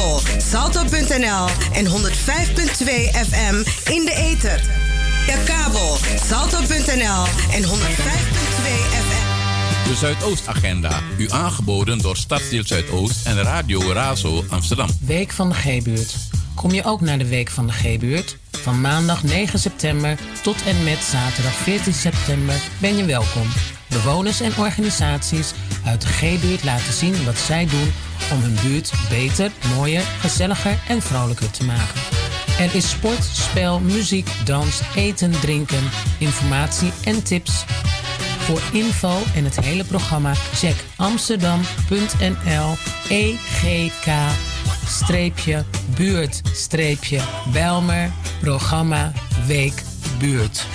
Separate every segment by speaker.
Speaker 1: kabel salto.nl en 105.2 FM in de ether. De kabel salto.nl en 105.2 FM.
Speaker 2: De Zuidoostagenda, u aangeboden door Stadsdeel Zuidoost en Radio Razo Amsterdam.
Speaker 3: Week van de G-buurt. Kom je ook naar de Week van de G-buurt? Van maandag 9 september tot en met zaterdag 14 september ben je welkom. Bewoners en organisaties uit de G-buurt laten zien wat zij doen om hun buurt beter, mooier, gezelliger en vrolijker te maken. Er is sport, spel, muziek, dans, eten, drinken, informatie en tips. Voor info en het hele programma check amsterdam.nl EGK-buurt-Bijlmer programma Week Buurt.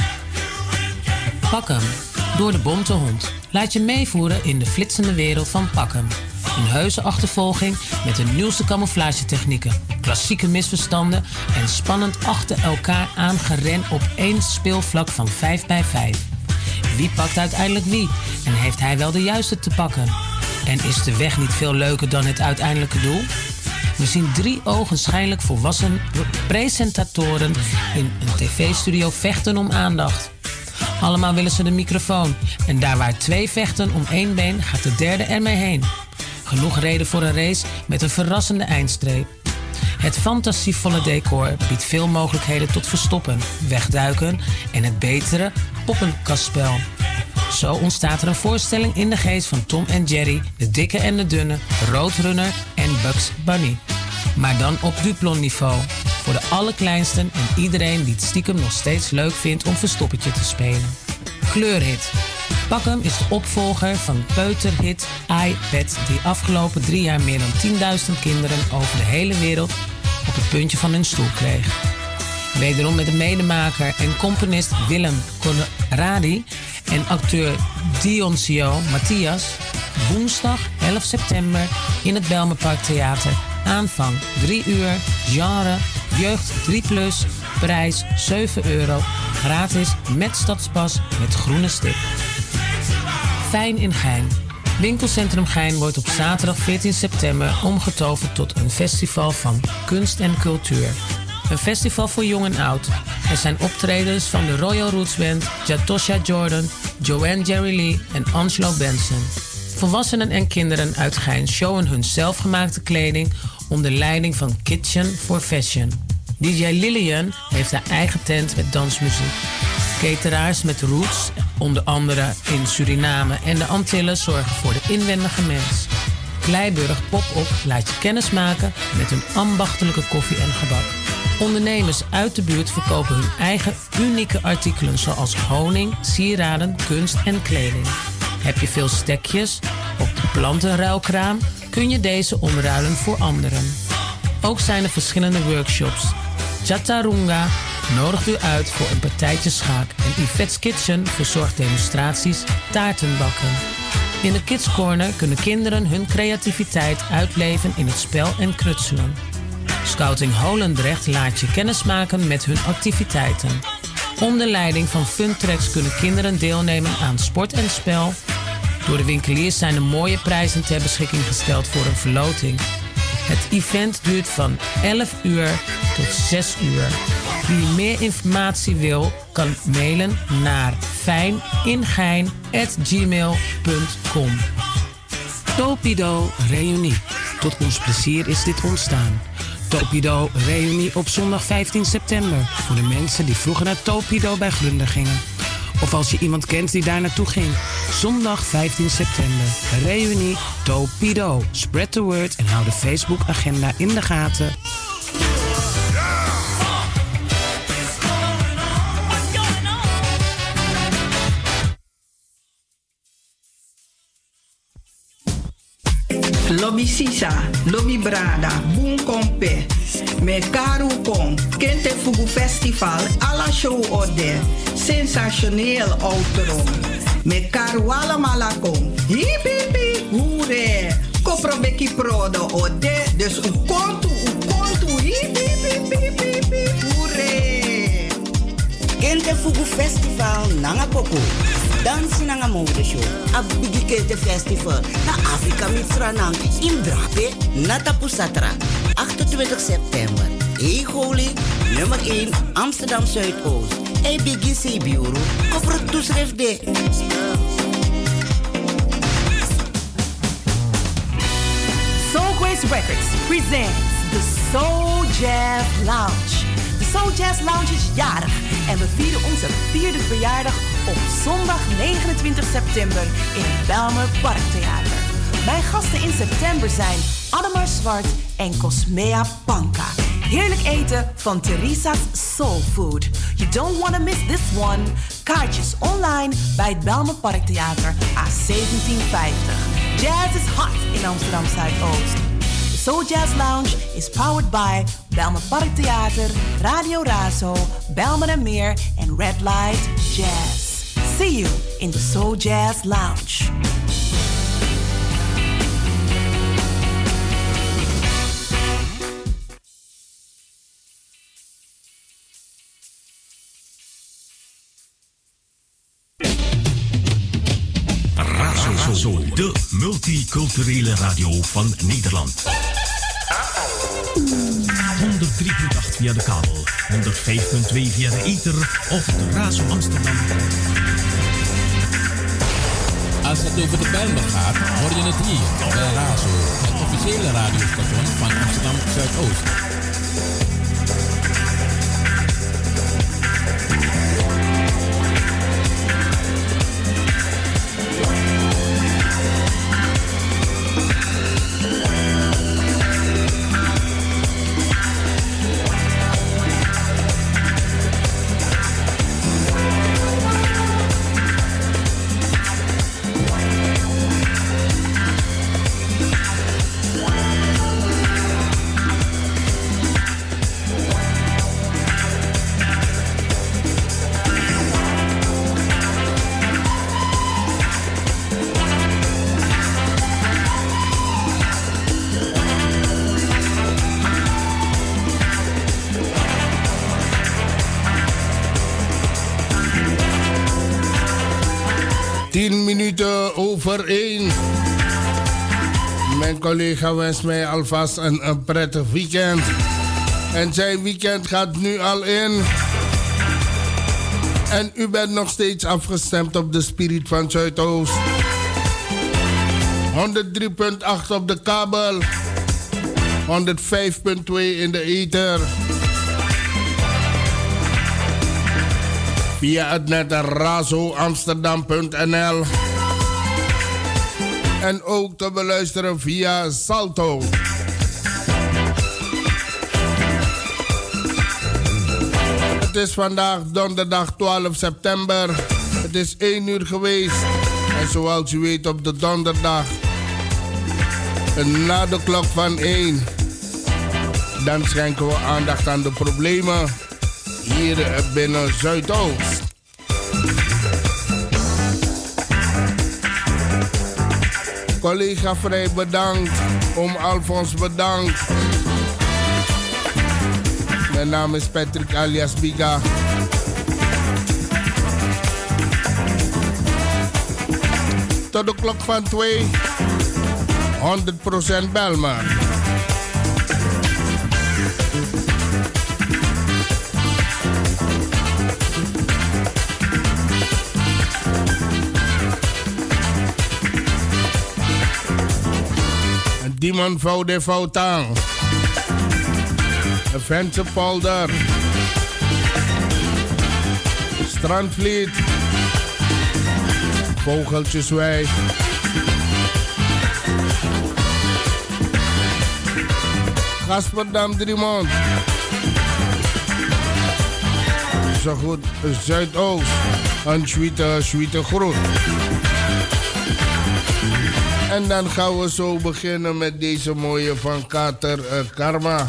Speaker 3: Pak hem door de bonte hond. Laat je meevoeren in de flitsende wereld van Pak hem. Een heuse achtervolging met de nieuwste camouflagetechnieken, klassieke misverstanden en spannend achter elkaar aangeren op één speelvlak van 5x5. Wie pakt uiteindelijk wie? En heeft hij wel de juiste te pakken? En is de weg niet veel leuker dan het uiteindelijke doel? We zien 3 ogenschijnlijk volwassen presentatoren in een tv-studio vechten om aandacht. Allemaal willen ze de microfoon. En daar waar 2 vechten om 1 been, gaat de derde ermee heen. Genoeg reden voor een race met een verrassende eindstreep. Het fantasievolle decor biedt veel mogelijkheden tot verstoppen, wegduiken en het betere poppenkastspel. Zo ontstaat er een voorstelling in de geest van Tom en Jerry, de dikke en de dunne, Roadrunner en Bugs Bunny. Maar dan op Duplon-niveau. Voor de allerkleinsten en iedereen die het stiekem nog steeds leuk vindt om verstoppertje te spelen. Kleurhit. Pak hem is de opvolger van peuterhit iPad, die afgelopen 3 jaar meer dan 10.000 kinderen over de hele wereld op het puntje van hun stoel kreeg. Wederom met de medemaker en componist Willem Conradi en acteur Dioncio Matthias. Woensdag 11 september in het Bijlmerpark Theater. Aanvang 3 uur, genre, jeugd 3+, prijs €7, gratis met stadspas met groene stip. Fijn in Gein. Winkelcentrum Gein wordt op zaterdag 14 september omgetoverd tot een festival van kunst en cultuur. Een festival voor jong en oud. Er zijn optredens van de Royal Roots Band, Jatosha Jordan, Joanne Jerry Lee en Angelo Benson. Volwassenen en kinderen uit Gein showen hun zelfgemaakte kleding onder leiding van Kitchen for Fashion. DJ Lillian heeft haar eigen tent met dansmuziek. Cateraars met roots, onder andere in Suriname en de Antillen, zorgen voor de inwendige mens. Kleiburg Pop-up laat je kennis maken met hun ambachtelijke koffie en gebak. Ondernemers uit de buurt verkopen hun eigen unieke artikelen zoals honing, sieraden, kunst en kleding. Heb je veel stekjes op de plantenruilkraam, kun je deze omruilen voor anderen. Ook zijn er verschillende workshops. Chaturanga nodigt u uit voor een partijtje schaak en Yvette's Kitchen verzorgt demonstraties taartenbakken. In de Kids Corner kunnen kinderen hun creativiteit uitleven in het spel en knutselen. Scouting Holendrecht laat je kennismaken met hun activiteiten. Onder leiding van Funtracks kunnen kinderen deelnemen aan sport en spel. Door de winkeliers zijn er mooie prijzen ter beschikking gesteld voor een verloting. Het event duurt van 11 uur tot 6 uur. Wie meer informatie wil, kan mailen naar fijningein@gmail.com. Topido Reunie. Tot ons plezier is dit ontstaan. Topido Reunie op zondag 15 september. Voor de mensen die vroeger naar Topido bij Glunder gingen. Of als je iemand kent die daar naartoe ging. Zondag 15 september. Reunie Topido. Spread the word en hou de Facebook-agenda in de gaten.
Speaker 4: Lobby Sisa, Lobby Brada, Boom Kompe. Me Karu Kong, Kente Fugu Festival, alla show ode. Sensationeel outro. Me Karu allemaal kom. Hip hip hip, hoere. Koprobeki prodo ode. Dus u kontu, hip hip hip hip hip hip, hoere.
Speaker 5: Kente Fugu Festival, nanga koko. Dansi nanga mode show. Abigi Kente Festival. Na Afrika Mitsranang. In Drape. Nata Pusatra. 28 september. Hey Holy, nummer 1, Amsterdam Zuidoost. Hey BGC Bureau, kopper toeschrift de.
Speaker 6: Soulgrace Records presents the Soul Jazz Lounge. De Soul Jazz Lounge is jarig en we vieren onze 4e verjaardag op zondag 29 september in het Bijlmer Parktheater. Mijn gasten in september zijn Ademar Zwart en Cosmea Panka. Heerlijk eten van Theresa's Soul Food. You don't want to miss this one. Kaartjes online bij het Bijlmer Parktheater A1750. Jazz is hot in Amsterdam Zuidoost. De Soul Jazz Lounge is powered by Bijlmer Parktheater, Radio Razo, Bijlmer en Meer en Red Light Jazz. See you in the Soul Jazz Lounge.
Speaker 7: Razo, de multiculturele radio van Nederland. 103.8 via de kabel, 105.2 via de ether of de Razo Amsterdam.
Speaker 2: Als het over de Bijlmer gaat, hoor je het hier bij Razo, het officiële radiostation van Amsterdam Zuidoost.
Speaker 8: Over 1. Mijn collega wenst mij alvast een prettig weekend. En zijn weekend gaat nu al in. En u bent nog steeds afgestemd op de Spirit van Zuidoost. 103.8 op de kabel. 105.2 in de ether. Via het net razoamsterdam.nl. En ook te beluisteren via Salto. Het is vandaag donderdag 12 september. Het is 1 uur geweest. En zoals u weet op de donderdag, na de klok van 1, dan schenken we aandacht aan de problemen hier binnen Zuidoost. Collega Vrij bedankt. Oom Alfons bedankt. Mijn naam is Patrick alias Biga. Tot de klok van 2. 100% Bijlmer. Dieman Voude Foutang. Ventse Polder. Strandvliet. Vogeltjeswij. Gasperdam Driemond. Zo goed, Zuidoost. Een sweete groet. En dan gaan we zo beginnen met deze mooie van Kater Karma.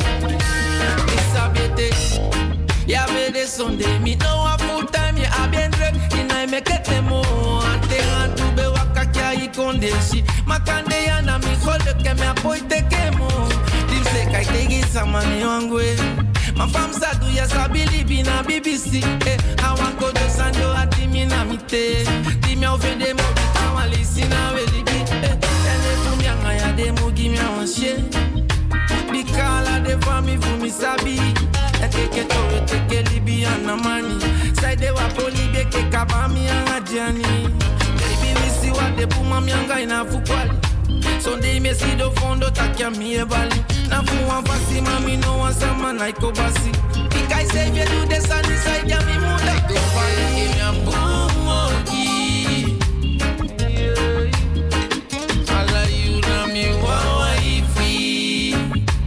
Speaker 9: Sunday, me know a full time, yeah, I've been shi. Makande ya na mi geluk en me apoy te kemo. Dim se kai tegi samani wangwe. Ma fam sa do ya sabili bina BBC. Hawan ko do sando atimi na mite. Dimi ofende mo bitawa lisina welibi. Ele fumyanga ya demo gimi awanshe. Bikala de fami fumi sabi. Teke towe teke Libiana mani. Sai de wa poli beke kabami anga jani. Baby we see what de puma mianga ina fukwali. Sonde me si do fondo takia mi e bali. Na fu wan fasi mami no wan sama na iko basi. Ikai say you do the sun inside ya mi muda. Go fali mi ambumogi. Ala you na mi wawa ifi.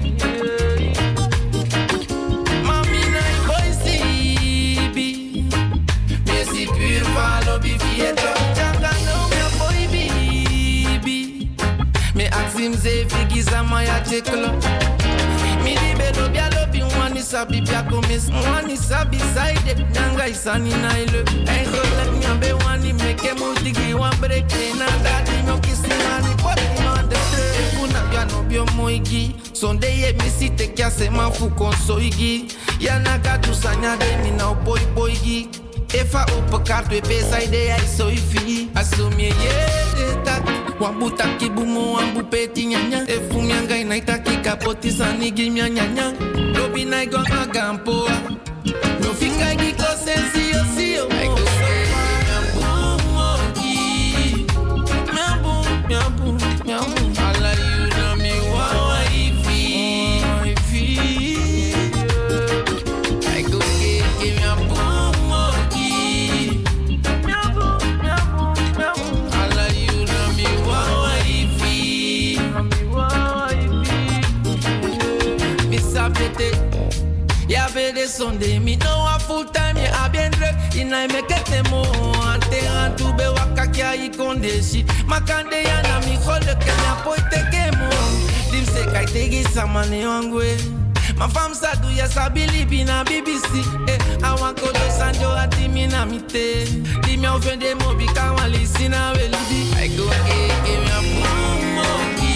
Speaker 9: Mami na boy sibi. Me si pur falo bifi eto. Janga no me boy bibi. Me axim ze figi zama ya teklo. Mi di bedo bia lobi wani sabi bia komis. Wani sabi side nyanga isani na ile. Hey golek nyambe wani meke multigi wan break. Na dadi no kisi wani poti mande. Funa bia no bio moigi. Sonde ye misi te kya se man fu konsoigi. Ya naga tu sanya de mi na boy boygi. Efa op kaart we pesa ide ai so ifi. Asumie ye de tak. Wabuta kibumo wambu peti nyanya. Efu mianga inaita kikapoti sani gimya nyanya. Lobi na igo agampoa. No finga giko sensi yo siyo. Aiko miambu. Ala you na mi wawa ifi. Aiko keke miambu. Ya vede sonde mi no a full time ya abiendre ina mekete mo ante antu be wakakia ikondeshi makande ya na mi khole kenya poite kemo dim se kai tegi samane wangwe ma fam sa do ya sabili bina BBC awan ko do sanjo atimi na mite dim ya ofende mo bi kawali sina welibi I go give me a monkey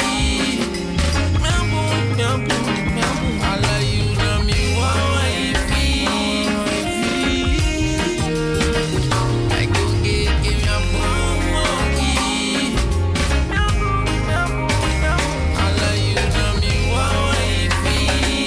Speaker 9: miambu ala you na mi wawa ifi I go give me a monkey ala you na mi wawa ifi.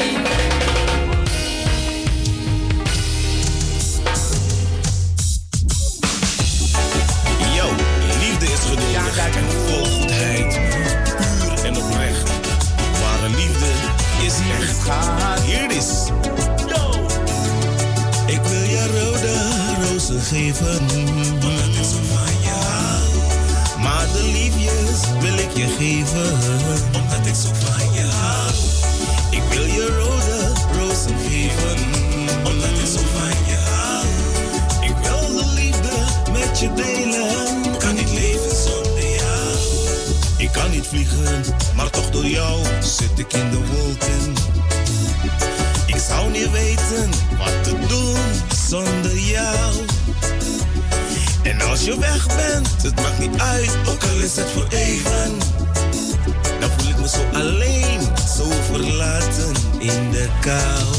Speaker 10: Yo, liefde is geduldig en vol goedheid, puur en oprecht. Ware liefde is echt. Hier het is. Yo. Ik wil je rode rozen geven, omdat ik zo van je hou. Maar de liefjes wil ik je geven, omdat ik zo van je hou. Ik wil je rode rozen geven, omdat ik zo van je hou. Ik wil de liefde met je delen, kan niet leven zonder jou. Ik kan niet vliegen, maar toch door jou zit ik in de wolken. Ik zou niet weten wat te doen zonder jou. En als je weg bent, het maakt niet uit, ook al is het voor even. Dan voel ik me zo alleen, zo verlaten in de kou.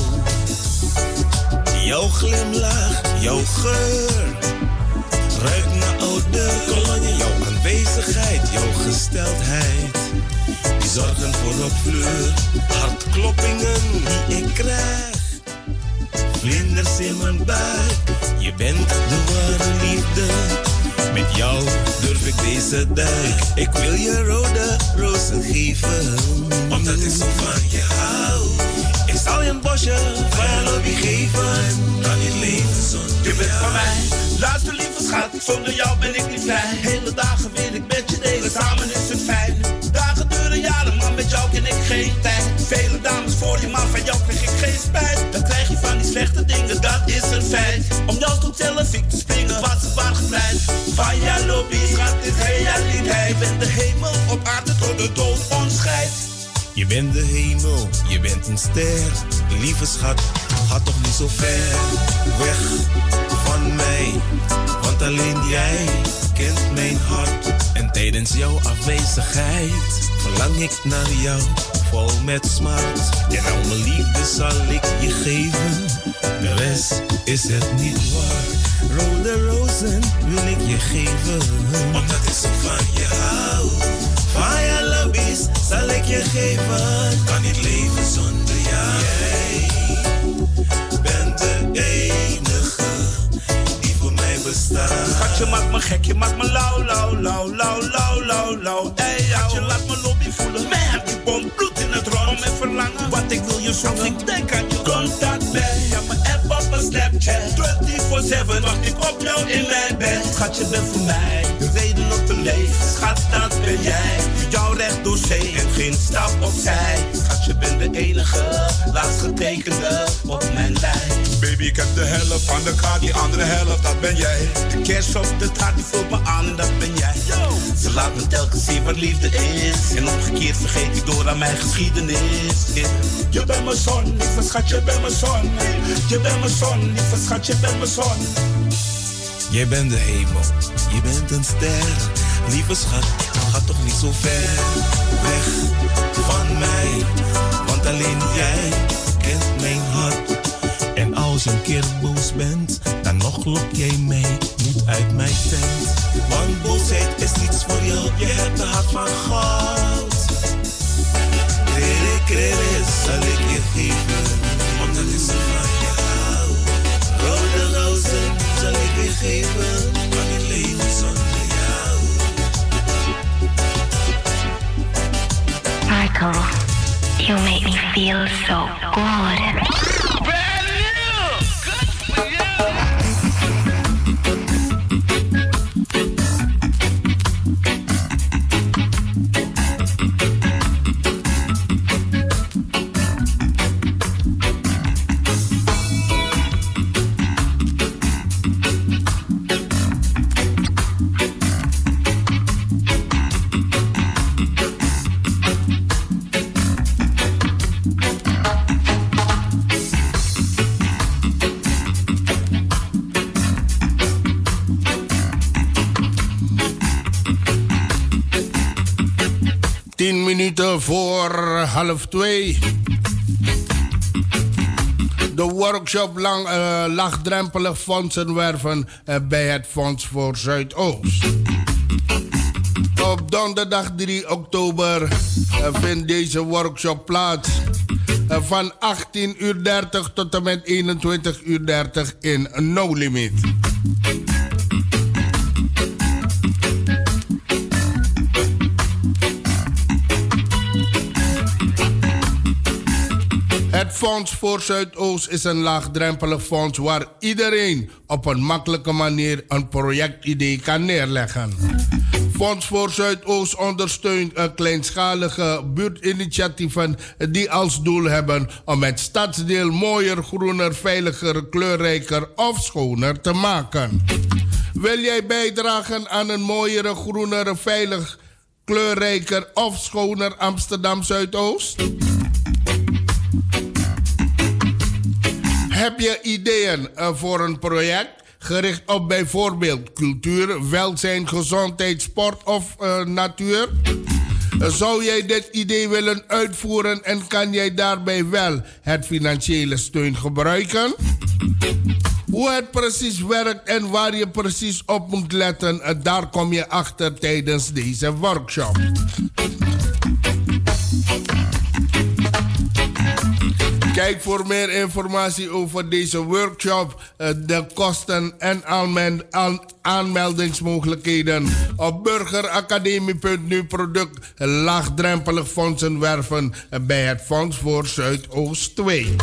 Speaker 10: Jouw glimlach, jouw geur, ruikt naar oude kolonie. Jouw aanwezigheid, jouw gesteldheid, die zorgen voor opvleur. Hartkloppingen die ik krijg, vlinders in mijn buik. Je bent de ware liefde, met jou durf ik deze duik. Ik wil je rode rozen geven, omdat ik zo van je hou. Ik zal je een bosje van je lobby geven, kan niet leven zonder
Speaker 11: je bent van mij. Luister lieve schat, zonder jou ben ik niet vrij. Hele dagen wil ik met je delen, samen is het fijn. Dagen duren jaren, maar met jou ken ik geen tijd. Vele dames voor je, maar van jou krijg ik geen spijt. Dan krijg je van die slechte dingen, dat is een feit. Om jou tot zelf ik te springen, was het waar gevleid. Van jouw lobby, schat, is realiteit. Je bent de hemel op aarde tot de dood ons scheidt.
Speaker 10: Je bent de hemel, je bent een ster. Lieve schat, ga toch niet zo ver weg van mij. Want alleen jij kent mijn hart. En tijdens Tijdens jouw afwezigheid verlang ik naar jou, vol met smart. En al mijn liefde zal ik je geven, de rest is het niet waar. Rode rozen wil ik je geven, omdat ik zo van je hou. Van je lobby's zal ik je geven, kan niet leven zonder jou. Jij bent de enige die voor mij bestaat.
Speaker 11: Schat, je maakt me gek, je maakt me lauw, lauw, lauw, lauw, lauw, lauw, lauw. Hey, schat, je laat me lobby voelen. Man, die bom bloed in het rond. Om en verlangen, wat ik wil je zoeken. Als ik denk aan je contact ben, ja, mijn app op mijn Snapchat. 24/7 wacht ik op jou in mijn bed. Schat, je bent voor mij de reden om te leven. Schat, dat ben jij. Voor jou recht door zee en geen stap opzij. Schat, je bent de enige, laatst getekende op mijn lijst.
Speaker 12: Baby, ik heb de helft van de kaart, die andere helft, dat ben jij.
Speaker 11: De kerst op de taart, die vult me aan en dat ben jij. Yo. Ze laat me telkens zien wat liefde is. En omgekeerd vergeet ik door aan mijn geschiedenis. Yeah. Je bent mijn zon, lieve schat, je bent mijn zon. Je bent mijn zon, lieve schat, je bent mijn zon.
Speaker 10: Jij bent de hemel, je bent een ster. Lieve schat, ga toch niet zo ver weg van mij. Want alleen jij kent mijn hart. En als je een keer boos bent, dan nog lok jij mij niet uit mijn tent. Want boosheid is niets voor jou, je hebt een hart van goud. Krele zal ik je geven, omdat ik zo van je hou. Rode rozen zal ik je geven, kan niet leven zonder jou.
Speaker 13: Michael, you make me feel so good.
Speaker 8: Voor 1:30. De workshop laagdrempelig fondsen werven bij het Fonds voor Zuidoost. Op donderdag 3 oktober vindt deze workshop plaats. Van 18:30 tot en met 21:30 in No Limit. Het Fonds voor Zuidoost is een laagdrempelig fonds waar iedereen op een makkelijke manier een projectidee kan neerleggen. Fonds voor Zuidoost ondersteunt kleinschalige buurtinitiatieven die als doel hebben om het stadsdeel mooier, groener, veiliger, kleurrijker of schoner te maken. Wil jij bijdragen aan een mooiere, groenere, veilig, kleurrijker of schoner Amsterdam Zuidoost? Heb je ideeën voor een project gericht op bijvoorbeeld cultuur, welzijn, gezondheid, sport of natuur? Zou jij dit idee willen uitvoeren en kan jij daarbij wel het financiële steun gebruiken? Hoe het precies werkt en waar je precies op moet letten, daar kom je achter tijdens deze workshop. Kijk voor meer informatie over deze workshop, de kosten en aanmeldingsmogelijkheden op burgeracademie.nu product laagdrempelig fondsen werven bij het Fonds voor Zuidoost 2.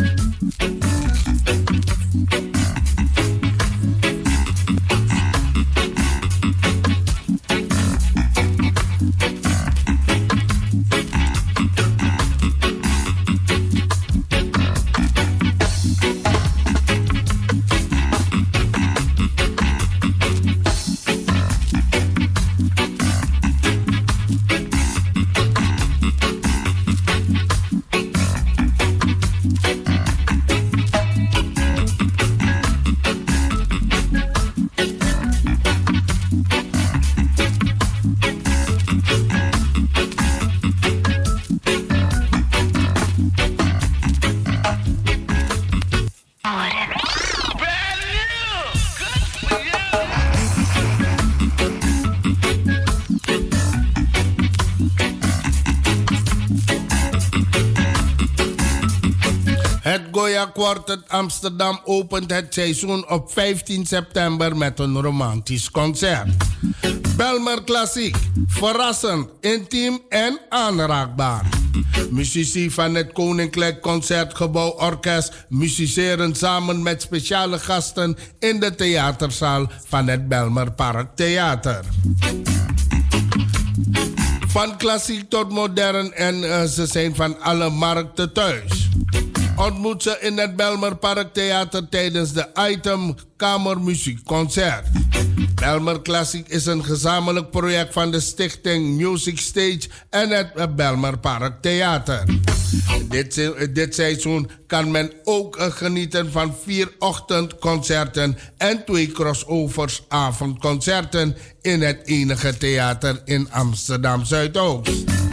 Speaker 8: Goya Quartet Amsterdam opent het seizoen op 15 september met een romantisch concert. Belmer Klassiek, verrassend, intiem en aanraakbaar. Muzici van het Koninklijk Concertgebouw Orkest musiceren samen met speciale gasten in de theaterzaal van het Belmer Park Theater. Van klassiek tot modern en ze zijn van alle markten thuis. Ontmoet ze in het Belmer Park Theater tijdens de Item Kamermuziekconcert. Belmer Classic is een gezamenlijk project van de stichting Music Stage en het Belmer Park Theater. Dit seizoen kan men ook genieten van 4 ochtendconcerten en 2 crossovers avondconcerten in het enige theater in Amsterdam Zuidoost.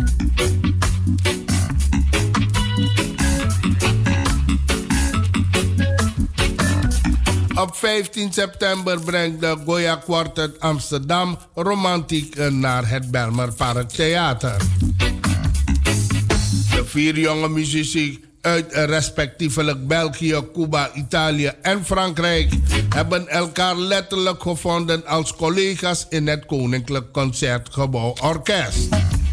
Speaker 8: Op 15 september brengt de Goya Quartet Amsterdam romantiek naar het Belmer Park Theater. De 4 jonge muzici uit respectievelijk België, Cuba, Italië en Frankrijk hebben elkaar letterlijk gevonden als collega's in het Koninklijk Concertgebouw Orkest.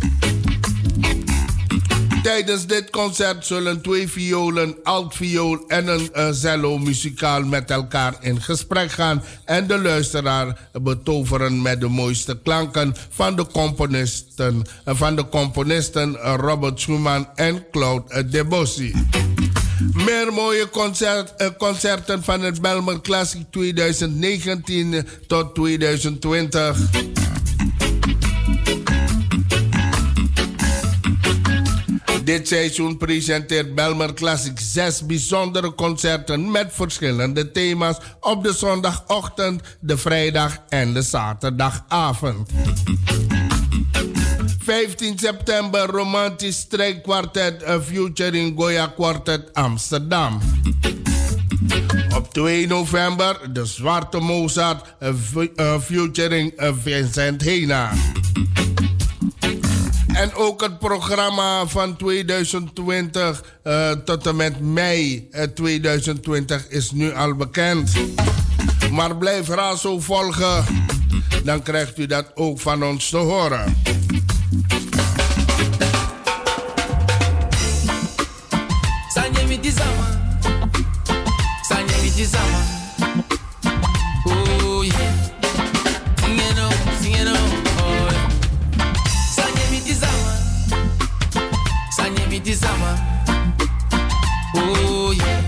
Speaker 8: Tijdens dit concert zullen 2 violen, altviool en een cello muzikaal met elkaar in gesprek gaan en de luisteraar betoveren met de mooiste klanken van de componisten Robert Schumann en Claude Debussy. Meer mooie concerten van het Belmer Classic 2019 tot 2020. Dit seizoen presenteert Belmer Classic 6 bijzondere concerten met verschillende thema's op de zondagochtend, de vrijdag en de zaterdagavond. 15 september romantisch strijkkwartet featuring Goya Quartet Amsterdam. Op 2 november de Zwarte Mozart featuring Vincent Hena. En ook het programma van 2020 tot en met mei 2020 is nu al bekend. Maar blijf Razo volgen, dan krijgt u dat ook van ons te horen.
Speaker 9: Oh yeah. Oh yeah.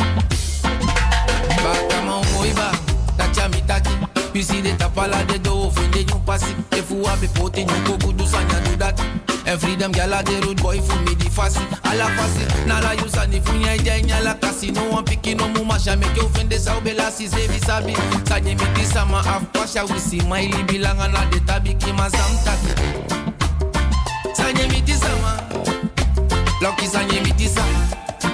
Speaker 9: Bakama moiba, tachami taki. You see the tapala de do for the new passy. If you have a pot in you go do sanya do that. And freedom gala the road boy for me the fast. Ala fast. Nala you sani funya idea la casino one picking no muma sha make you offend the saubela si zevi sabi. Sanya mi di sama af pasha we see my bilanga na de tabiki mazam taki. Sanya mi di sama. Lucky sanye miti sama.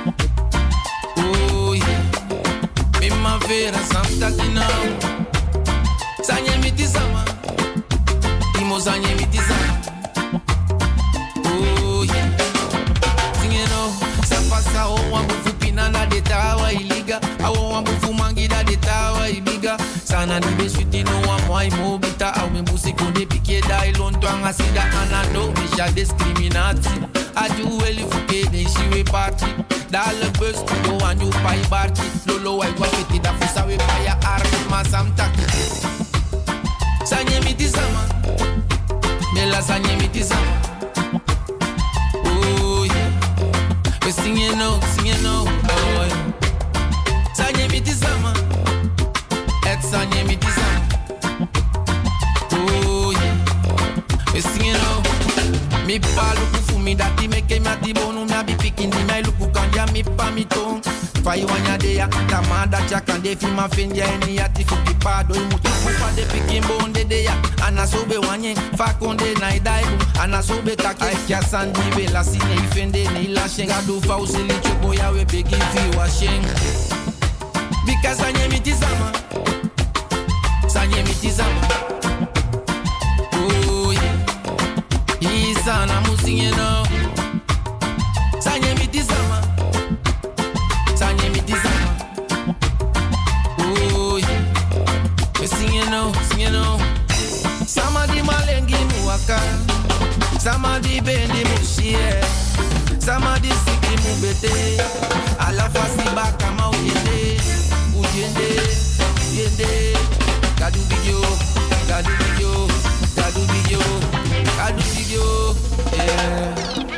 Speaker 9: Oh yeah. Primavera Santa Kinau. Sanye miti sama. Imo sanye miti sama. Oh yeah. Singeno. Sapasa o wambufu pinana de tawa iliga. Awo wambufu mangida de tawa ibiga. Sana ni beswiti no wamwai mobita. Awe musiko de pike da ilonto angasida anado. Misha discriminati. Adu eli fuke de shiwe party. Dale bus do anju pai barti. Lolo wai wafiti da fusa we paya armi masam taki. Sanye miti sama. Mela sanye miti sama. Oh yeah. We singing no. Oh yeah. Sanye miti sama. Et sanye miti sama. Oh yeah. We singing no. Mi pa luku fu mi dati meke mi ati bonu mi abi pikin di mai luku kanja mi pa mi tong. Fai wanya de ya tamada cha kande fi ma fenja eni ati fuki pa do mutu fa de pikin bonde de ya ana sobe wanye fa konde na idaibu ana sobe take kia sandi be la sine ifende ni la shenga do fa usili chobo ya we begi fi wa sheng. Because anye mi tizama. Sanye mi tizama. Sana musingeno. Sanye miti sama. Sanye you know. Samadi malengi muwaka, samadi bendi mushie, samadi siki mubete, ala fasi baka ma ujende, ujende, kadu bigyo, kadu bigyo, kadu bigyo, kadu bigyo, yeah.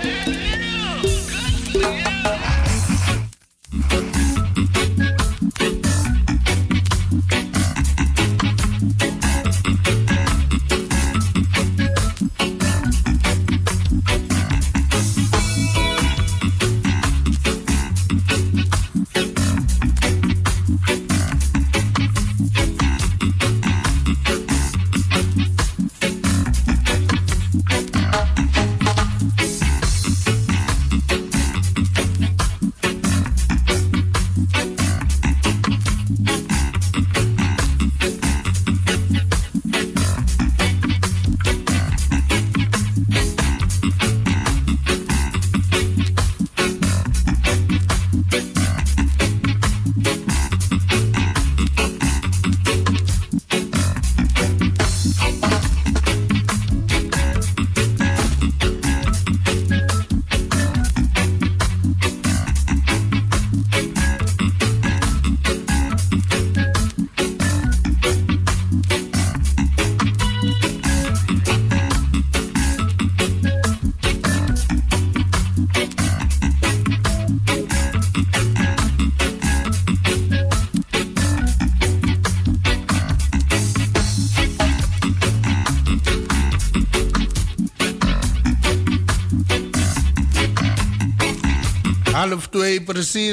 Speaker 8: Precies.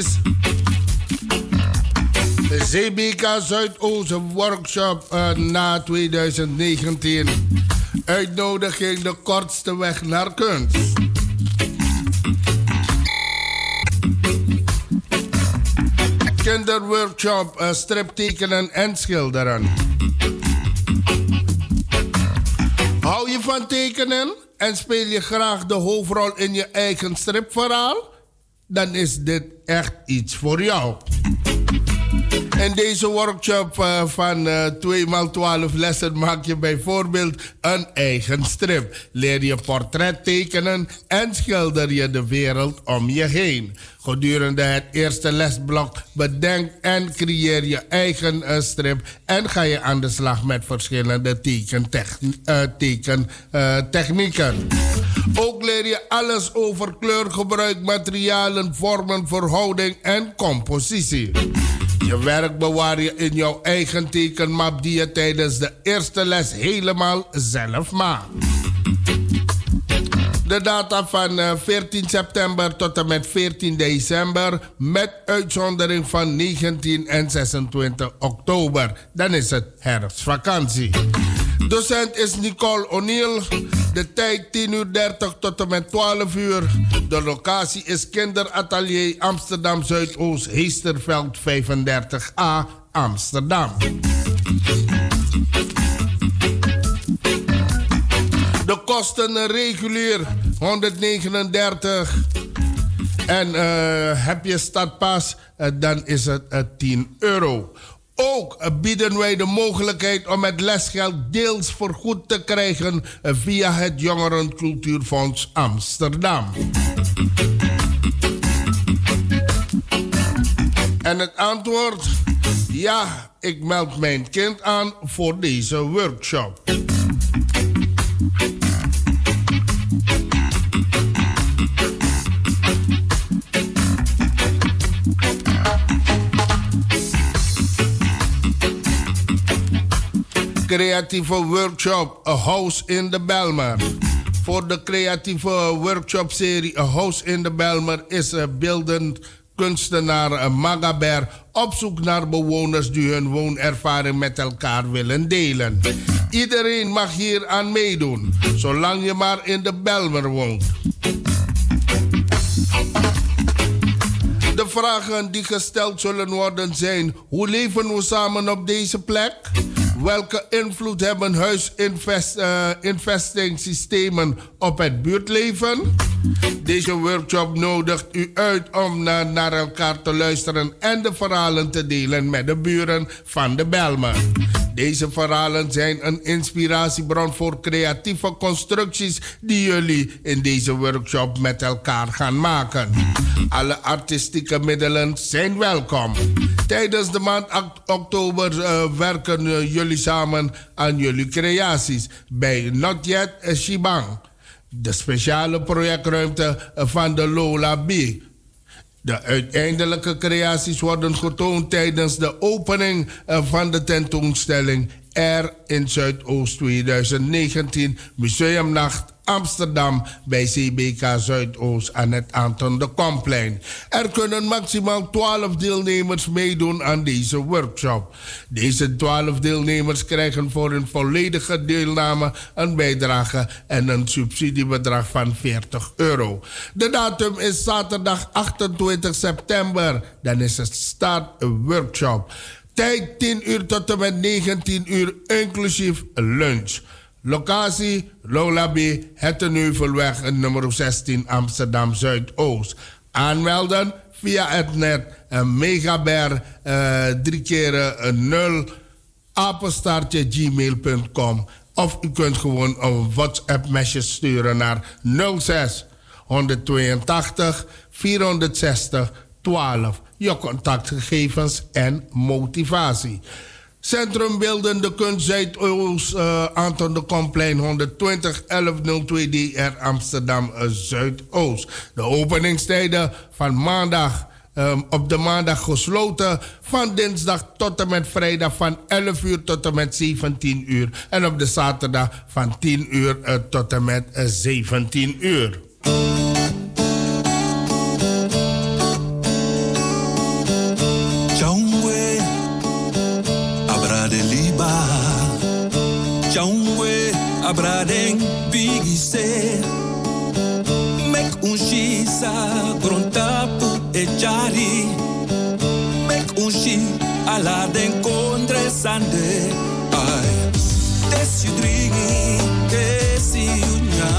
Speaker 8: De CBK Zuidoosten Workshop na 2019. Uitnodiging de kortste weg naar kunst. Kinderworkshop striptekenen en schilderen. Hou je van tekenen en speel je graag de hoofdrol in je eigen stripverhaal? Dan is dit echt iets voor jou. In deze workshop van 2x12 lessen maak je bijvoorbeeld een eigen strip. Leer je portret tekenen en schilder je de wereld om je heen. Gedurende het eerste lesblok bedenk en creëer je eigen strip en ga je aan de slag met verschillende tekentechnieken. Ook leer je alles over kleurgebruik, materialen, vormen, verhouding en compositie. Je werk bewaar je in jouw eigen tekenmap die je tijdens de eerste les helemaal zelf maakt. De data van 14 september tot en met 14 december met uitzondering van 19 en 26 oktober. Dan is het herfstvakantie. Docent is Nicole O'Neill. De tijd 10:30 tot en met 12 uur. De locatie is Kinderatelier Amsterdam Zuidoost, Heesterveld 35A, Amsterdam. De kosten regulier 139. En heb je stadpas, dan is het 10 euro. Ook bieden wij de mogelijkheid om het lesgeld deels vergoed te krijgen via het Jongerencultuurfonds Amsterdam. En het antwoord? Ja, ik meld mijn kind aan voor deze workshop. Creatieve workshop A House in the Belmer. Voor de creatieve workshop-serie A House in the Belmer is beeldend kunstenaar Magaber op zoek naar bewoners die hun woonervaring met elkaar willen delen. Iedereen mag hier aan meedoen, zolang je maar in de Belmer woont. De vragen die gesteld zullen worden zijn: hoe leven we samen op deze plek? Welke invloed hebben huisinvestingssystemen op het buurtleven? Deze workshop nodigt u uit om naar elkaar te luisteren en de verhalen te delen met de buren van de Belmer. Deze verhalen zijn een inspiratiebron voor creatieve constructies die jullie in deze workshop met elkaar gaan maken. Alle artistieke middelen zijn welkom. Tijdens de maand oktober werken jullie samen aan jullie creaties bij Not Yet Shibang, de speciale projectruimte van de Lola B. De uiteindelijke creaties worden getoond tijdens de opening van de tentoonstelling R in Zuidoost 2019 Museumnacht Amsterdam bij CBK Zuidoost aan het Anton de Komplein. Er kunnen maximaal 12 deelnemers meedoen aan deze workshop. Deze 12 deelnemers krijgen voor hun volledige deelname een bijdrage en een subsidiebedrag van €40. De datum is zaterdag 28 september. Dan is het start workshop. Tijd 10 uur tot en met 19 uur inclusief lunch. Locatie Lola B, Hettenheuvelweg, nummer 16 Amsterdam Zuidoost. Aanmelden via het net megaber 3x0 @gmail.com. Of u kunt gewoon een WhatsApp message sturen naar 06 182 460 12. Je contactgegevens en motivatie. Centrum Beeldende Kunst Zuidoost, Anton de Komplein 120 1102 DR Amsterdam Zuidoost. De openingstijden van maandag, op de maandag gesloten, van dinsdag tot en met vrijdag van 11 uur tot en met 17 uur. En op de zaterdag van 10 uur tot en met 17 uur.
Speaker 14: Abradeng bigise mek unshisa grontapu echari mek unshi ala den kondre sande ai desi dringi desi unya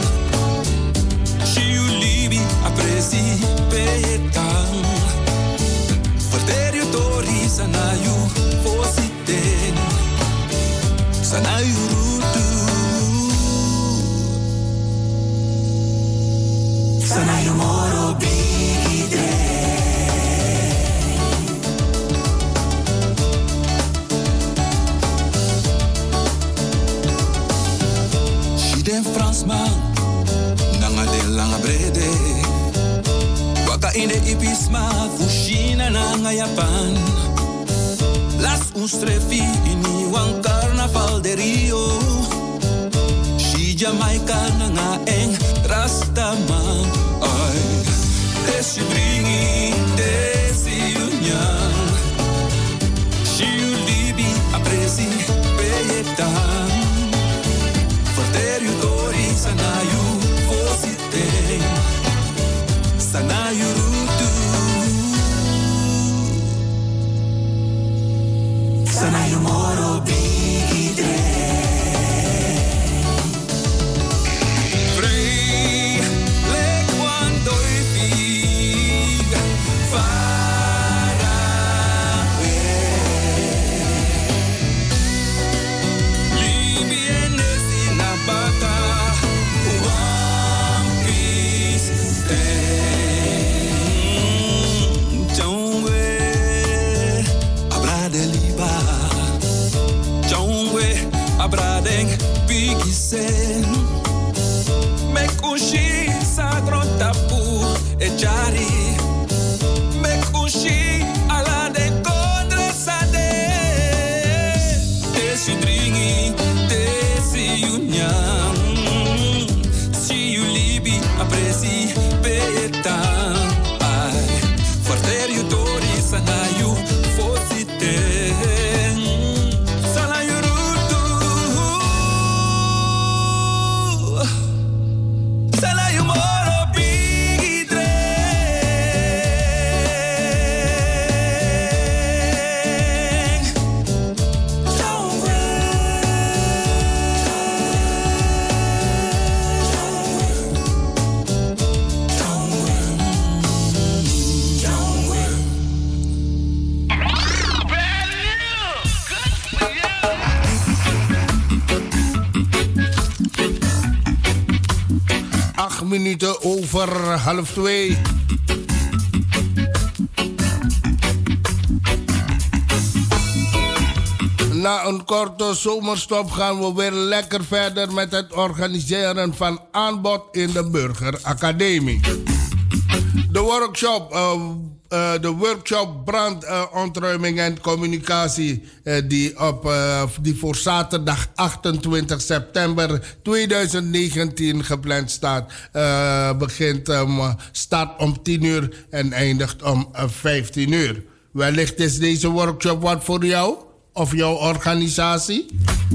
Speaker 14: shi ulibi apresi petan Forterio tori sanayu fositen sanayu Sanayu moro bigide Shiden Fransman Nanga de langa brede Waka in de ipisma Fushina nanga Japan Las un strefi ini wan carnaval de Rio Jamaica nanga eng Rastaman ai desi bringi desi union si ulibi apresi peyetan Forterio tori sanayu fosite sanayu rutu sanayu moro bigide Abradeng bigisen Mek unshi sagron tapu echari Mek unshi ala de kondre sade Desi dringi, desi union Si ulibi apresi peyetan Ai, Forterio tori sanayu fositen Sanayu moro bigidre
Speaker 8: minuten over 1:30. Na een korte zomerstop gaan we weer lekker verder met het organiseren van aanbod in de Burgeracademie. De workshop brandontruiming en communicatie die voor zaterdag 28 september 2019 gepland staat, start om 10 uur en eindigt om 15 uur. Wellicht is deze workshop wat voor jou of jouw organisatie.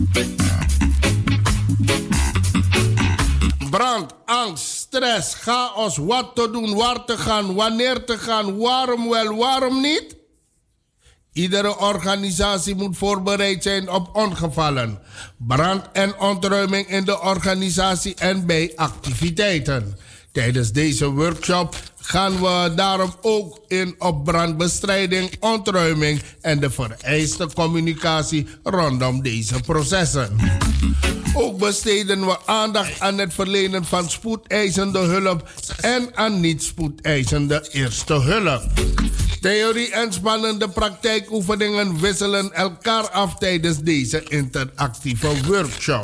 Speaker 8: Brand, angst, stress, chaos, wat te doen, waar te gaan, wanneer te gaan, waarom wel, waarom niet? Iedere organisatie moet voorbereid zijn op ongevallen, brand en ontruiming in de organisatie en bij activiteiten. Tijdens deze workshop gaan we daarom ook in op brandbestrijding, ontruiming en de vereiste communicatie rondom deze processen. Ook besteden we aandacht aan het verlenen van spoedeisende hulp en aan niet-spoedeisende eerste hulp. Theorie en spannende praktijkoefeningen wisselen elkaar af tijdens deze interactieve workshop.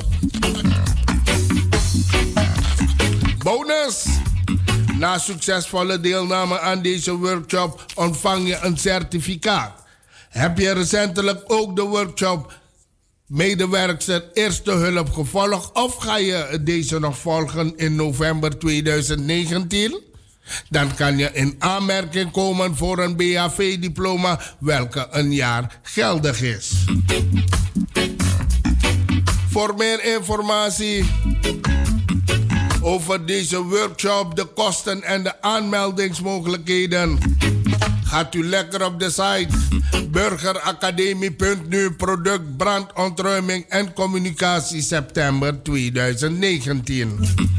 Speaker 8: Bonus! Na succesvolle deelname aan deze workshop ontvang je een certificaat. Heb je recentelijk ook de workshop medewerkster eerste hulp gevolgd of ga je deze nog volgen in november 2019? Dan kan je in aanmerking komen voor een BHV-diploma welke een jaar geldig is. Voor meer informatie over deze workshop, de kosten en de aanmeldingsmogelijkheden, gaat u lekker op de site burgeracademie.nu, product brandontruiming en communicatie september 2019.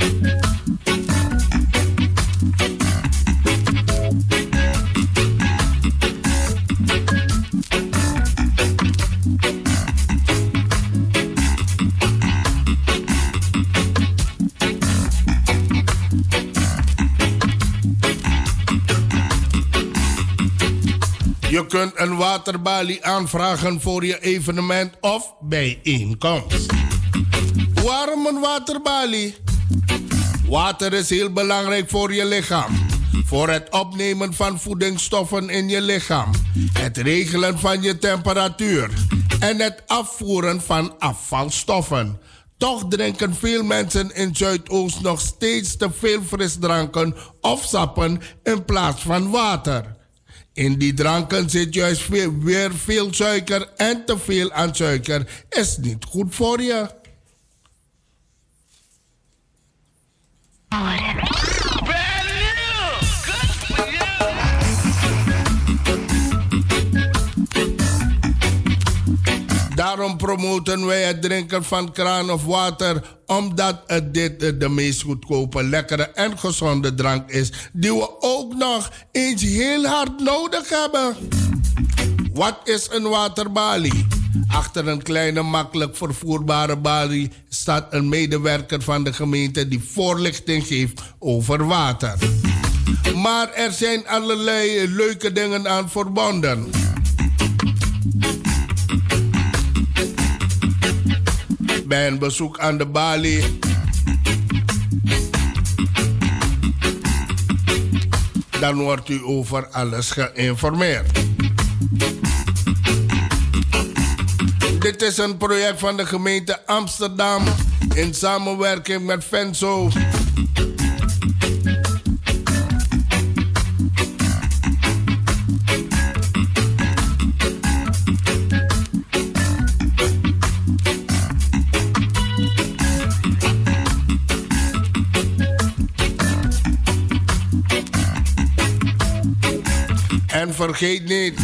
Speaker 8: Je kunt een waterbalie aanvragen voor je evenement of bijeenkomst. Waarom een waterbalie? Water is heel belangrijk voor je lichaam. Voor het opnemen van voedingsstoffen in je lichaam. Het regelen van je temperatuur. En het afvoeren van afvalstoffen. Toch drinken veel mensen in Zuidoost nog steeds te veel frisdranken of sappen in plaats van water. In die dranken zit juist weer veel suiker en te veel aan suiker is niet goed voor je. Daarom promoten wij het drinken van kraan of water, omdat dit de meest goedkope, lekkere en gezonde drank is, die we ook nog eens heel hard nodig hebben. Wat is een waterbalie? Achter een kleine, makkelijk vervoerbare balie staat een medewerker van de gemeente die voorlichting geeft over water. Maar er zijn allerlei leuke dingen aan verbonden. Bij een bezoek aan de balie dan wordt u over alles geïnformeerd. Dit is een project van de gemeente Amsterdam in samenwerking met Venso. En vergeet niet,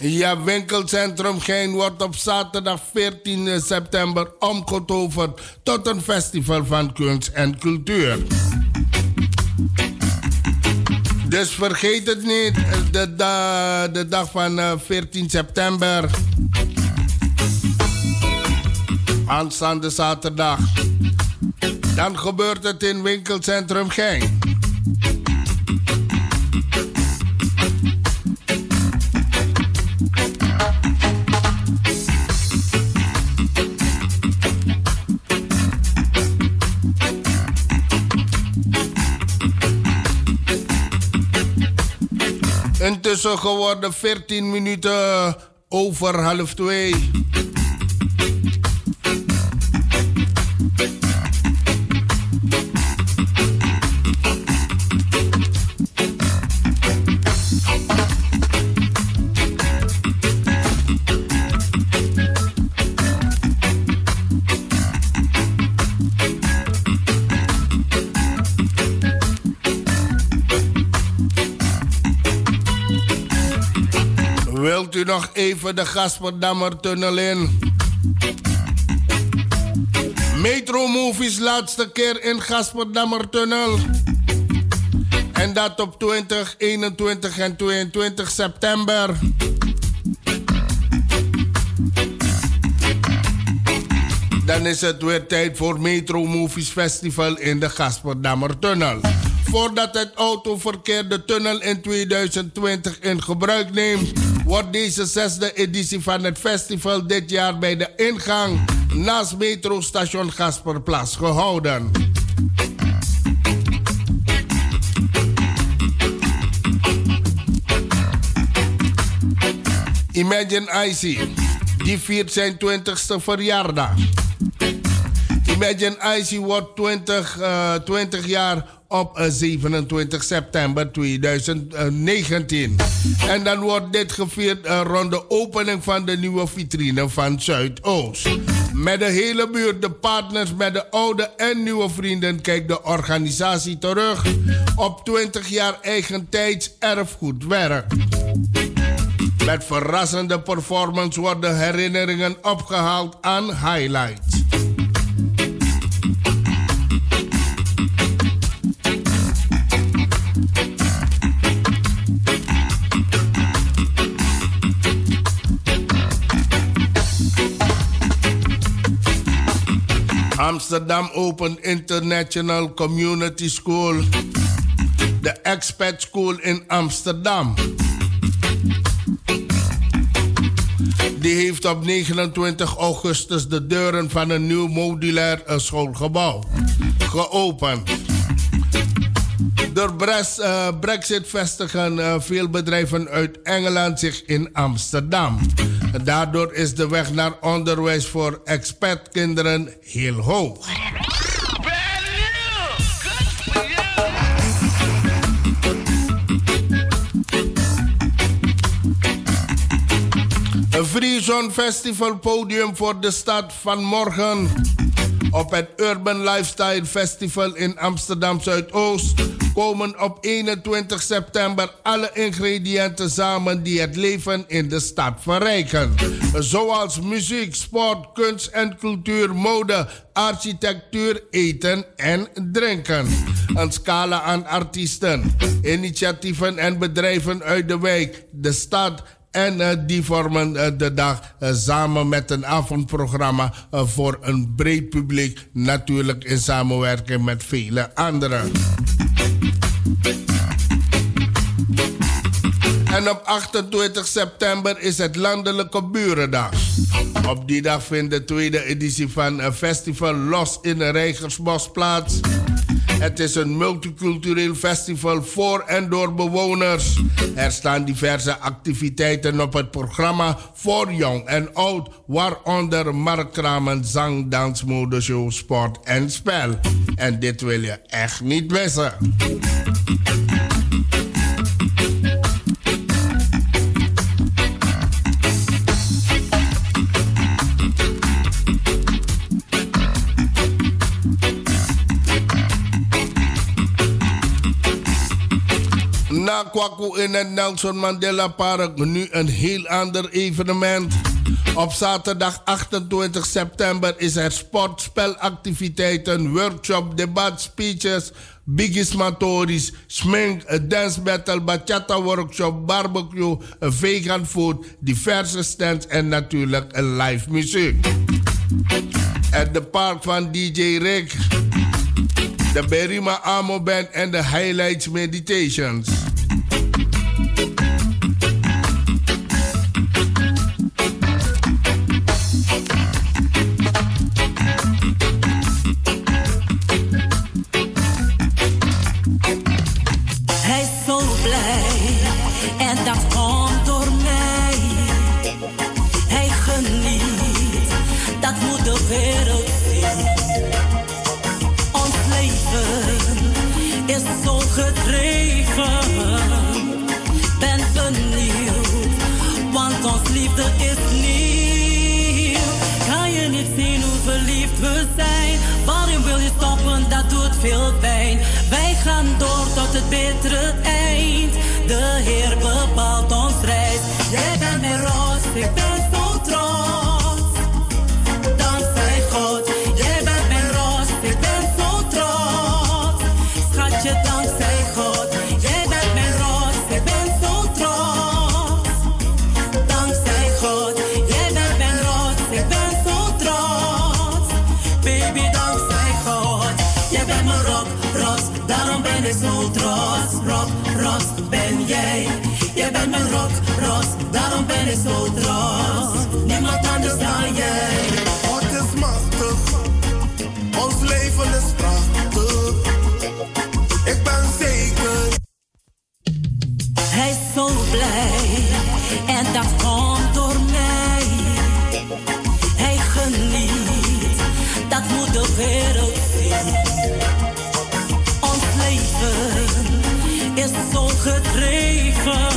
Speaker 8: Ja, winkelcentrum Gein wordt op zaterdag 14 september omgetoverd tot een festival van kunst en cultuur. Dus vergeet het niet, de dag van 14 september. Aanstaande zaterdag. Dan gebeurt het in winkelcentrum Gein. Intussen geworden 14 minuten over 1:30. Wilt u nog even de Gasperdammertunnel in? Metro Movies laatste keer in Gasperdammertunnel. En dat op 20, 21 en 22 september. Dan is het weer tijd voor Metro Movies Festival in de Gasperdammertunnel. Voordat het autoverkeer de tunnel in 2020 in gebruik neemt, wordt deze 6e editie van het festival dit jaar bij de ingang naast metrostation Gasperplas gehouden. Imagine Icy, die viert zijn 20ste verjaardag. Imagine Icy wordt 20 jaar op 27 september 2019. En dan wordt dit gevierd rond de opening van de nieuwe vitrine van Zuidoost. Met de hele buurt, de partners, met de oude en nieuwe vrienden kijkt de organisatie terug op 20 jaar eigentijds erfgoedwerk. Met verrassende performance worden herinneringen opgehaald aan highlights. Amsterdam Open International Community School, de Expat School in Amsterdam. Die heeft op 29 augustus de deuren van een nieuw modulair schoolgebouw geopend. Door Brexit vestigen veel bedrijven uit Engeland zich in Amsterdam. Daardoor is de weg naar onderwijs voor expatkinderen heel hoog. Een Free Zone Festival podium voor de stad van morgen. Op het Urban Lifestyle Festival in Amsterdam Zuidoost komen op 21 september alle ingrediënten samen die het leven in de stad verrijken. Zoals muziek, sport, kunst en cultuur, mode, architectuur, eten en drinken. Een scala aan artiesten, initiatieven en bedrijven uit de wijk, de stad. En die vormen de dag samen met een avondprogramma voor een breed publiek. Natuurlijk in samenwerking met vele anderen. En op 28 september is het Landelijke Burendag. Op die dag vindt de tweede editie van Festival Los in Rijgersbos plaats. Het is een multicultureel festival voor en door bewoners. Er staan diverse activiteiten op het programma voor jong en oud, waaronder marktkramen, zang, dans, modeshow, sport en spel. En dit wil je echt niet missen. Na Kwaku in het Nelson Mandela Park. Nu een heel ander evenement. Op zaterdag 28 september is er sport, spelactiviteiten, workshop, debat, speeches, bigismatories, smink, een dance battle, bachata workshop, barbecue, een vegan food, diverse stands en natuurlijk een live muziek. At the park van DJ Rick, de Berima Amo Band en de Highlights Meditations.
Speaker 15: Veel pijn. Wij gaan door tot het betere eind. De Heer bepaalt ons reis. Jij bent mijn roos, ik ben zo trots. Dankzij God. Jij bent mijn roos, ik ben zo trots. Schatje, dankzij God. Jij bent mijn roos, ik ben zo trots. Dankzij God. Jij bent mijn roos, ik ben zo trots. Baby, dankzij God. Jij bent mijn rock, ros, daarom ben ik zo trots. Rock, ros, ben jij. Jij bent mijn rock, ros, daarom ben ik zo trots. Niemand anders dan jij.
Speaker 16: God is machtig, ons leven is prachtig. Ik ben zeker.
Speaker 15: Hij is zo blij en dat komt door mij. Hij geniet, dat moet de wereld zien. Ons leven is zo gedreven.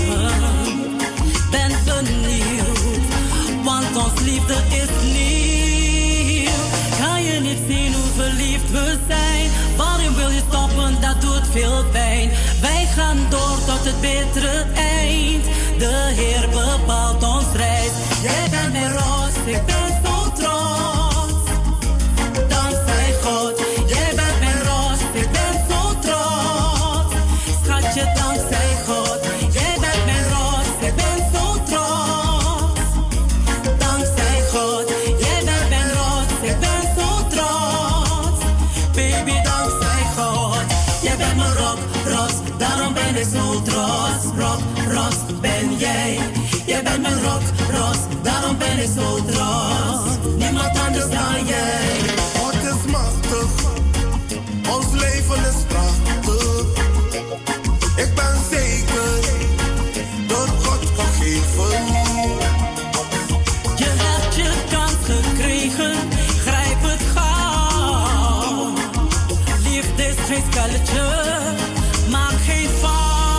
Speaker 15: Ben benieuwd, want ons liefde is nieuw. Kan je niet zien hoe verliefd we zijn? Waarom wil je stoppen? Dat doet veel pijn. Wij gaan door tot het betere eind. De Heer bepaalt ons reis. Jij bent mijn roos, ik ben zo trots. Dankzij God. Jij bent mijn roos, ik ben zo trots. Schatje, dankzij God. Jij bent mijn roos, ik ben zo trots. Dankzij God. Jij bent mijn roos, ik ben zo trots. Baby, dankzij God. Jij bent mijn rock, ros, daarom ben ik zo trots. Rock, ros, ben jij. Jij bent mijn rock, ros, daarom ben ik zo trots. Niemand anders dan jij.
Speaker 16: God is machtig, ons leven is prachtig. Ik ben zeker, door God gegeven.
Speaker 15: Je hebt je kans gekregen, grijp het gauw. Liefde is geen spelletje, maak geen fout.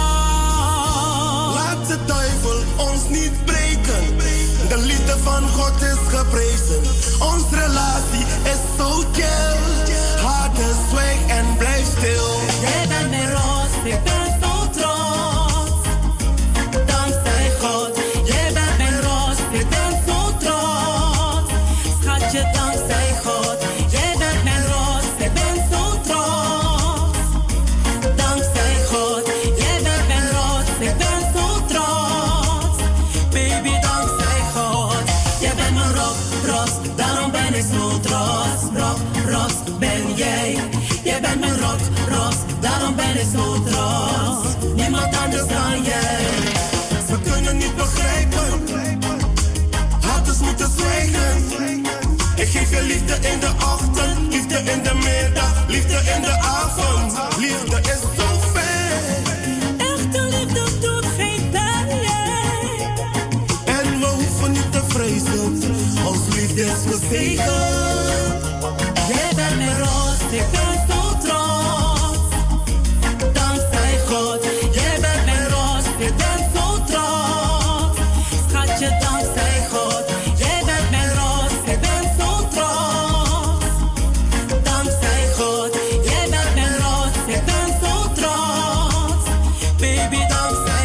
Speaker 16: Laat de duivel ons niet breken. De liefde van God is geprezen. Onze relatie is zo chill. Houd de swing en blijf stil.
Speaker 15: Jij bent mijn roos, ik ben zo trots. Dankzij God. Jij bent mijn roos, ik ben zo trots. Schatje, dankzij God. Jij bent mijn roos, ik ben zo trots. Dankzij God. Jij bent mijn roos, ik ben zo trots. Baby, dankzij God. Jij bent mijn rock, ros, daarom ben ik zo trots. Rock, ros, ben jij. Jij bent mijn rock, ros, daarom ben ik zo trots. Niemand anders dan jij.
Speaker 16: Ze kunnen niet begrijpen. Haters moeten zwijgen. Ik geef je liefde in de ochtend, liefde in de middag, liefde in de avond. Liefde is zo fijn.
Speaker 15: Echte liefde doet geen pijn.
Speaker 16: En we hoeven niet te vrezen. Ons liefde is gezegend.
Speaker 15: Jij bent mijn roos, ik ben zo trots. Dankzij God. Jij bent mijn roos, ik ben zo trots. Schatje, dankzij God. Jij bent mijn roos, ik ben zo trots. Dankzij God. Jij bent mijn roos, ik ben zo trots. Baby, dankzij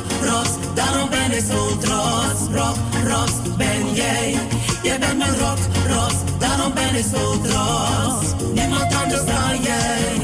Speaker 15: Rox, daarom ben ik zo trots. Rox, ben jij. Jij bent mijn Rox, daarom ben ik zo trots. Niemand anders dan jij.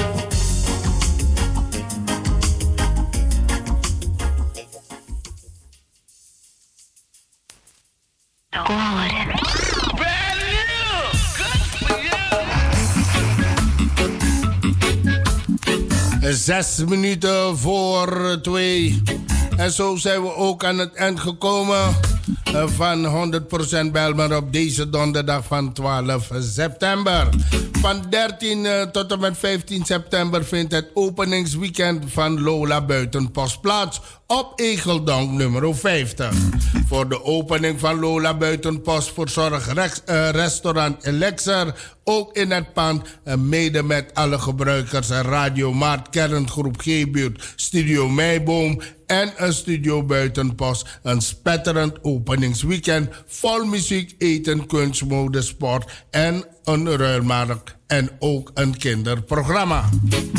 Speaker 8: Zes minuten voor 2. En zo zijn we ook aan het eind gekomen van 100% Bijlmer op deze donderdag van 12 september. Van 13 tot en met 15 september vindt het openingsweekend van Lola Buitenpost plaats op Egeldonk nummer 50. Voor de opening van Lola Buitenpost verzorgt restaurant Elixir ook in het pand mede met alle gebruikers Radio Maart, Kerngroep G-buurt, Studio Meiboom en een Studio Buitenpost. Een spetterend openingsweekend vol muziek, eten, kunst, mode, sport en een ruilmarkt en ook een kinderprogramma.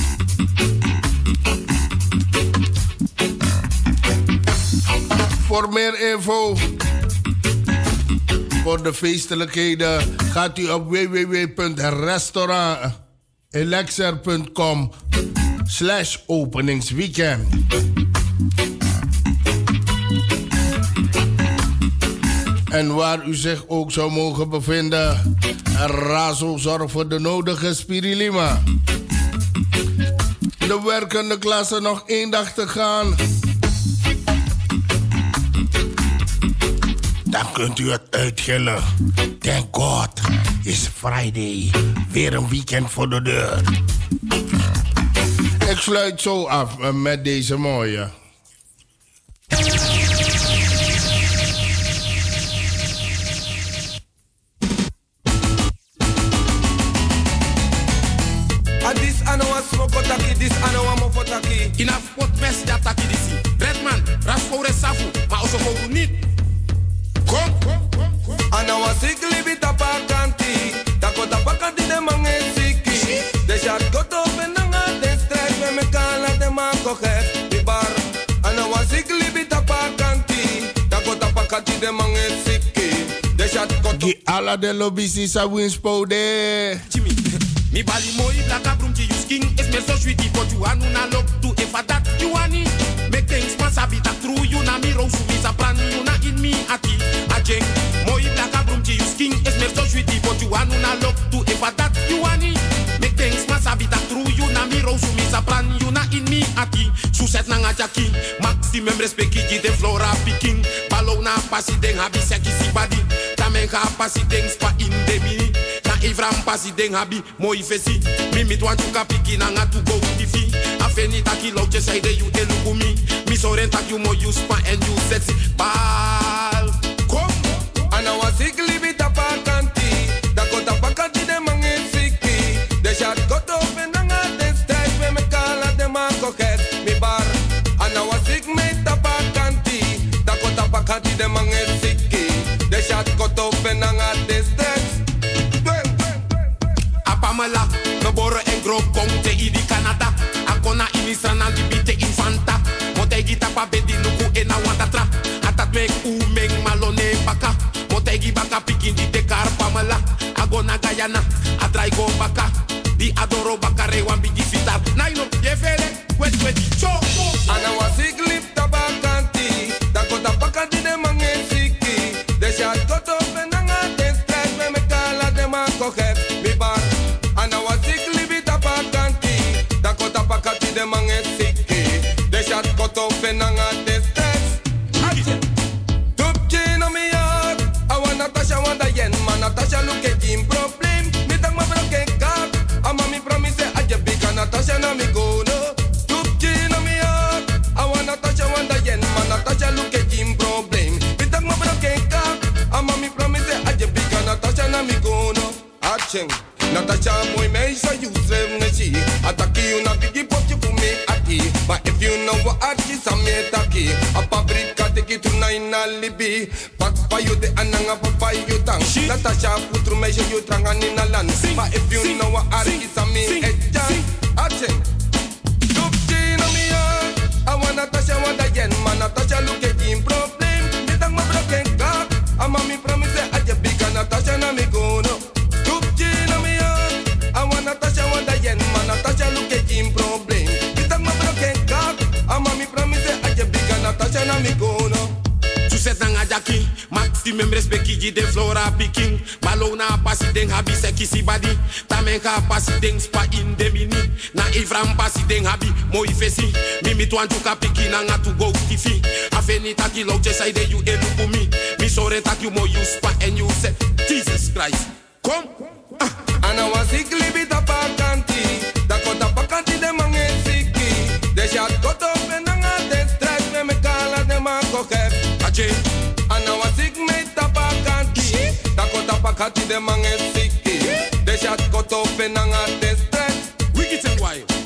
Speaker 8: Voor meer info voor de feestelijkheden gaat u op www.restaurantelexer.com/openingsweekend. En waar u zich ook zou mogen bevinden, Razo zorgt voor de nodige spirilima. De werkende klasse nog 1 dag te gaan. Dan kunt u het uitgillen. Thank God, is Friday. Weer een weekend voor de deur. Ik sluit zo af met deze mooie.
Speaker 17: Adis anoa smokotaki, dis anoa mofotaki.
Speaker 18: Inaf pot mes jataki disi. Redman, rasfore safu, maar oso kouru niet. Kom.
Speaker 17: Anawa sikli bita pakanti. Tako tapakanti de mange siki. De shot koto benanga de stress me me kala de man coger. Mi bar. Anawa sikli bita pakanti. Tako tapakanti de mange siki. De shot koto.
Speaker 8: Die ala de lobby sa winspo de.
Speaker 18: Jimmy. Mi bali moi blaka brumti you skin. Es me so sweetie but you anu na look to if a that you ani. Make things man sabita true you na mi rosu mi sa plan you na in me aki. Ajeng. Moi blaka brumti you skin. Es me so sweetie but you anu na look to if a that you ani. Make things man sabita true you na mi rosu mi sa plan you na in me aki. Suset na ngajaki. Maximum respect ki de flora picking. Palo na pasi deng habi seki si badi. Tamen ga pasi deng spa in de mini. Ivram pasi deng habi moi fesi. Mimi twan chuka piki na nga to go tifi. Afeni taki loche say de you elugumi. Mi soren tak you mo you spa and you sexy. Bal. Kom.
Speaker 17: Anawa sikli bita pakanti. Dako tapakanti de mange siki. De shot koto benanga de stress me me kala de man coger. Mi bar. Anawa sik me tapakanti. Dako tapakanti de mange siki. De shot koto benanga de stress.
Speaker 18: Pamela, no boro en gro konte idi Canada. Akona inisana libite infanta. Motegi tapa bedi nuku ena watatra. Atat mek meng malone baka. Motegi baka pikin di tekar Pamela. Agona Guyana, atrai go baka. Di adoro baka rewan bigi fitar. Naino, ye fele, wet cho.
Speaker 17: Anawa siklip tabakanti. Dakota pakanti de mange siki. De shot koto benanga de stress me me kala de man coger. Mi bar. Anawa sikli bita pakanti. Dakota pakati de mange siki. De shot koto benanga de stress. Tupchi no mi yard. Awa Natasha wanda yen. Ma Natasha look at him problem. Mi tang ma broken card. Ama mi promise aja bika Natasha na mi go no. Tupchi no mi yard. Awa Natasha wanda yen. Ma Natasha look at him problem. Mi tang ma broken card. Ama mi promise aja bika Natasha na mi go no. Acheng. Natasha mooi meisje, you slim nechi. Ataki you na biggie potje voor me aki. Maar if you know what arki sa me taki. A paprika teki tu na ina libi. Pak pa you de ananga pa you tang. Natasha putru meisje you tranga ni na lan. Maar if you know what arki sa me etja. Acheng. Tupti na mi ya. Awa Natasha wanda yen.
Speaker 18: mi gono. Set nanga jaki, maximum respecti de flora picking. Balona pasi den habi seki si badi. Tamenka pasi den spa in de mini. Na Evram pasi den habi moi fesi. Mimi tuanjuka piki nanga to go tifi. Afeni taki loche say de you elu umi. Mi sore taki you mo you spa and you say Jesus Christ. Come.
Speaker 17: Ana wasik libita pakanti. Dakota pakanti de mange siki. De shot koto penanga de stress me me kala de mango kef. Ana wasik me tapakanti. Dakota pakati de mange siki. De shot koto penanga de stress.
Speaker 18: Wicked and wild.